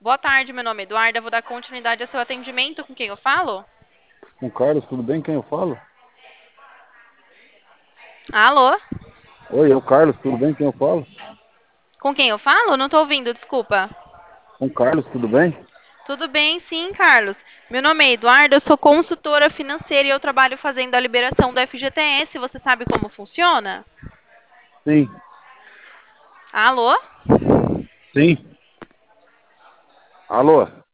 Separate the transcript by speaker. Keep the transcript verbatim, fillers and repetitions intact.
Speaker 1: Boa tarde, meu nome é Eduarda. Vou dar continuidade ao seu atendimento. Com quem eu falo?
Speaker 2: Com o Carlos, tudo bem? Quem eu falo?
Speaker 1: Alô?
Speaker 2: Oi, é o Carlos, tudo bem? Quem eu falo?
Speaker 1: Com quem eu falo? Não tô ouvindo, desculpa.
Speaker 2: Com o Carlos, tudo bem?
Speaker 1: Tudo bem, sim, Carlos. Meu nome é Eduarda, eu sou consultora financeira e eu trabalho fazendo a liberação do F G T S. Você sabe como funciona?
Speaker 2: Sim,
Speaker 1: Alô?
Speaker 2: sim. Alô?